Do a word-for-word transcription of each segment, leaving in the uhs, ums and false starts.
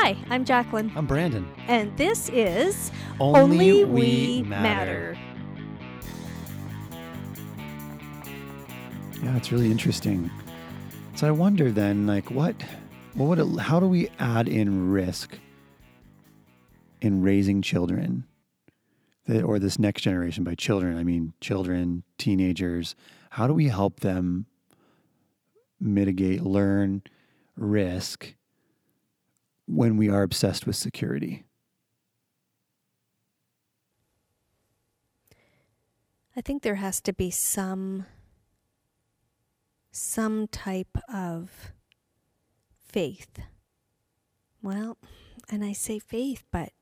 Hi, I'm Jacqueline. I'm Brandon. And this is Only, Only We, We Matter. Matter. Yeah, it's really interesting. So I wonder then, like, what, what would it, how do we add in risk in raising children, the, or this next generation? By children, I mean children, teenagers. How do we help them mitigate, learn risk when we are obsessed with security? I think there has to be some some type of faith. Well, and I say faith, but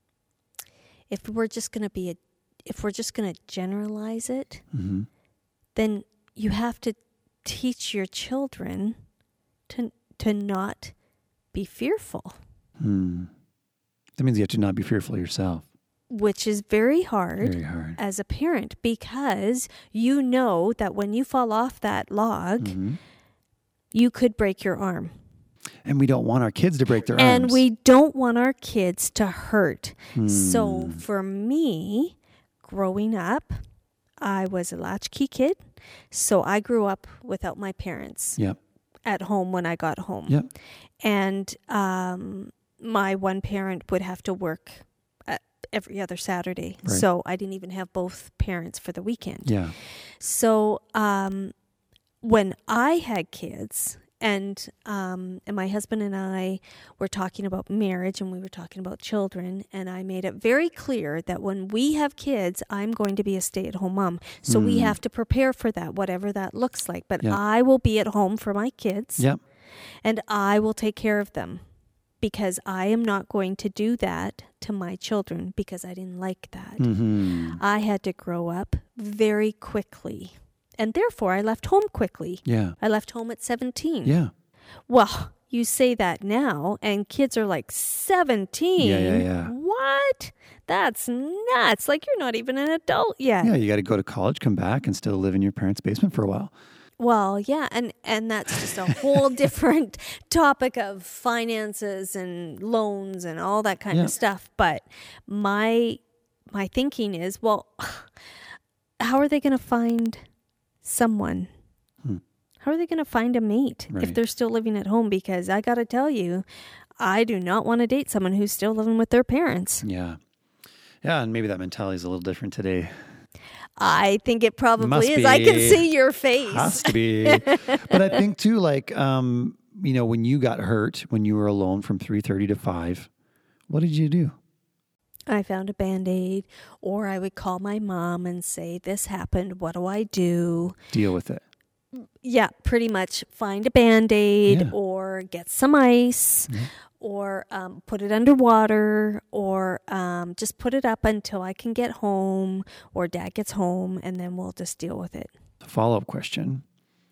if we're just going to be a, if we're just going to generalize it, Mm-hmm. then you have to teach your children to to not be fearful, Hmm. That means you have to not be fearful yourself. which is very hard. Very hard. As a parent, because you know that when you fall off that log, Mm-hmm. you could break your arm. And we don't want our kids to break their And arms. we don't want our kids to hurt. Hmm. So for me, growing up, I was a latchkey kid. So I grew up without my parents Yep. at home when I got home. Yep. And um, my one parent would have to work uh, every other Saturday. Right. So I didn't even have both parents for the weekend. Yeah. So um, when I had kids, and um, and my husband and I were talking about marriage, and we were talking about children, and I made it very clear that when we have kids, I'm going to be a stay-at-home mom. So we Mm. have to prepare for that, whatever that looks like. But Yeah. I will be at home for my kids, Yep. and I will take care of them, because I am not going to do that to my children, because I didn't like that. Mm-hmm. I had to grow up very quickly. And therefore, I left home quickly. Yeah. I left home at seventeen. Yeah. Well, you say that now, and kids are like seventeen. Yeah, yeah, yeah. What? That's nuts. Like, you're not even an adult yet. Yeah. You got to go to college, come back, and still live in your parents' basement for a while. Well, yeah, and, and that's just a whole different topic of finances and loans and all that kind Yeah. of stuff. But my my thinking is, well, how are they going to find someone? Hmm. How are they going to find a mate if Right. they're still living at home? Because I got to tell you, I do not want to date someone who's still living with their parents. Yeah. Yeah. And maybe that mentality is a little different today. I think it probably Must is. I can be. see your face. Has to be. But I think too, like, um, you know, when you got hurt, when you were alone from three thirty to five, what did you do? I found a Band-Aid, or I would call my mom and say, this happened, what do I do? Deal with it. Yeah, pretty much find a Band-Aid, Yeah. or get some ice, Yeah. or um, put it underwater, or um, just put it up until I can get home, or Dad gets home, and then we'll just deal with it. Follow-up question.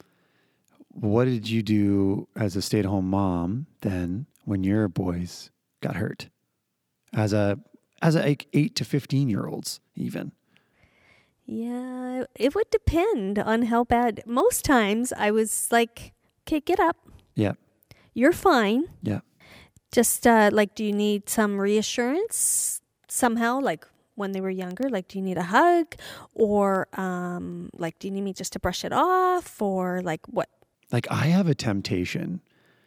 What did you do as a stay-at-home mom then when your boys got hurt? As a as a like eight to fifteen year olds even. Yeah, it would depend on how bad. Most times I was like, okay, get up. Yeah. You're fine. Yeah. Just uh, like, do you need some reassurance somehow? Like when they were younger, like, do you need a hug? Or um, like, do you need me just to brush it off? Or like what? Like I have a temptation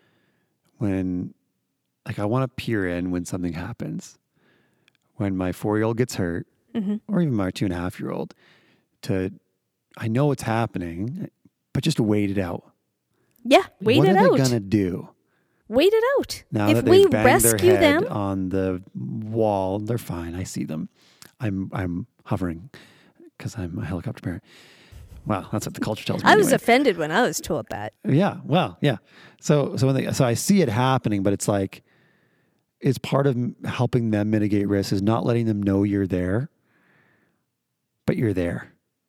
when like I want to peer in when something happens. When my four-year-old gets hurt, Mm-hmm. or even my two and a half year old, to, I know it's happening, but just wait it out. Yeah, wait what it are out. they going to do? Wait it out. Now if that we they've banged rescue their head them, on the wall, they're fine. I see them. I'm I'm hovering because I'm a helicopter parent. Wow, that's what the culture tells me. I was anyway. offended when I was told that. Yeah, well, yeah. So so when they, so I see it happening, but it's like it's part of m- helping them mitigate risk is not letting them know you're there, but you're there.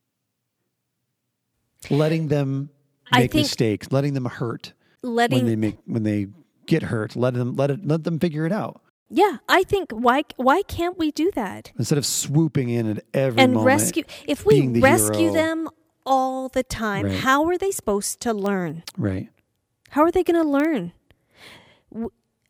Letting them I make think mistakes, letting them hurt letting when they make when they get hurt. Let them let it let them figure it out. Yeah, I think why why can't we do that? Instead of swooping in at every And moment. rescue if we being the rescue hero. them all the time, Right. how are they supposed to learn? Right. How are they going to learn? W-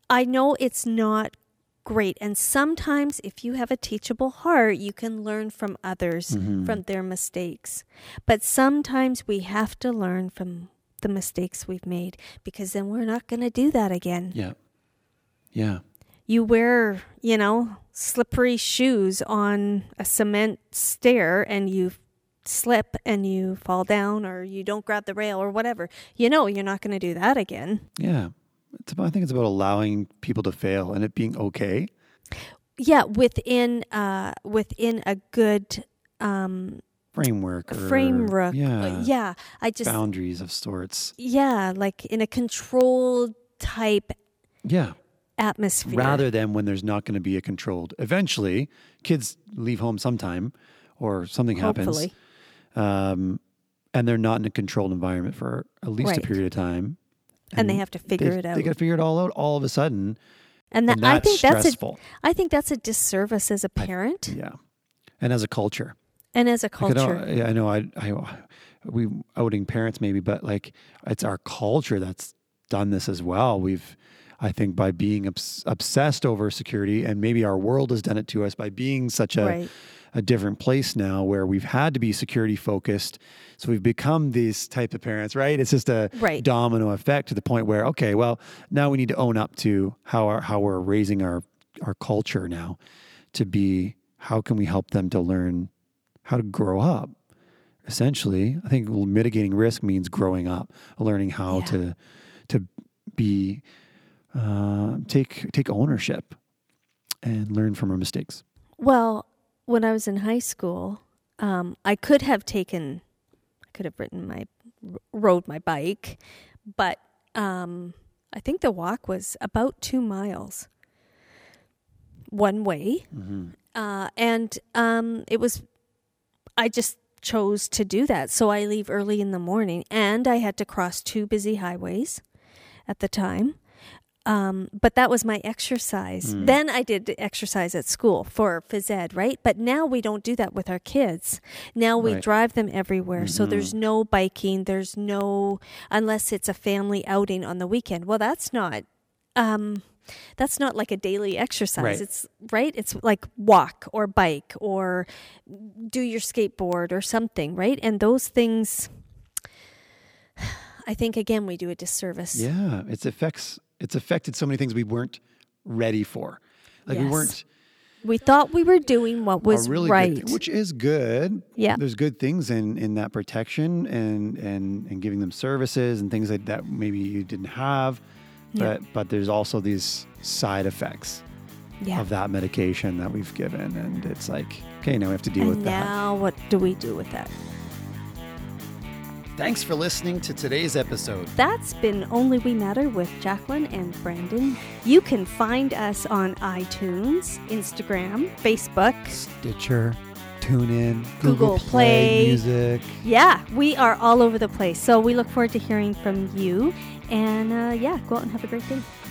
I know it's not great. And sometimes if you have a teachable heart, you can learn from others, Mm-hmm. from their mistakes. But sometimes we have to learn from the mistakes we've made, because then we're not going to do that again. Yeah. Yeah. You wear, you know, slippery shoes on a cement stair and you slip and you fall down, or you don't grab the rail or whatever. You know, you're not going to do that again. Yeah. It's about, I think it's about allowing people to fail and it being okay. Yeah, within uh, within a good um, Framework. Or, framework. Yeah. Yeah, I just Boundaries of sorts. yeah, like in a controlled type Yeah. atmosphere. Rather than when there's not going to be a controlled. Eventually, kids leave home sometime or something Hopefully. happens. Um, and they're not in a controlled environment for at least Right. a period of time. And they have to figure they, it out. They got to figure it all out all of a sudden. and that, and I that's think that's a stressful. I think that's a disservice as a parent Yeah. And as a culture. and as a Like, I know- culture. yeah, I know I, I, we outing parents maybe, but like it's our culture that's done this as well. We've, I think by being obs- obsessed over security, and maybe our world has done it to us by being such a, Right. a different place now where we've had to be security focused. So we've become these type of parents, right? It's just a Right. domino effect to the point where, okay, well, now we need to own up to how our, how we're raising our, our culture now to be, how can we help them to learn how to grow up? Essentially, I think mitigating risk means growing up, learning how Yeah. to, to be, uh, take, take ownership and learn from our mistakes. Well, when I was in high school, um, I could have taken, I could have ridden my, rode my bike, but um, I think the walk was about two miles one way. Mm-hmm. Uh, and um, it was, I just chose to do that. So I leave early in the morning, and I had to cross two busy highways at the time. Um, but that was my exercise. Mm. Then I did exercise at school for phys ed, right? But now we don't do that with our kids. Now we Right. drive them everywhere. So Mhm. there's no biking. There's no, unless it's a family outing on the weekend. Well, that's not, um, that's not like a daily exercise. Right. It's right. It's like walk or bike or do your skateboard or something, right? And those things, I think, again, we do a disservice. Yeah, it's affects it's affected so many things we weren't ready for. Like we Yes. weren't We thought we were doing what was a really right. good, which is good. Yeah. There's good things in in that protection and and and giving them services and things like that maybe you didn't have. Yeah. But but there's also these side effects yeah. of that medication that we've given, and it's like, okay, now we have to deal And with that. now what do we do with that? Thanks for listening to today's episode. That's been Only We Matter with Jacqueline and Brandon. You can find us on iTunes, Instagram, Facebook. Stitcher, TuneIn, Google Google, Play. Play Music. Yeah, we are all over the place. So we look forward to hearing from you. And uh, yeah, go out and have a great day.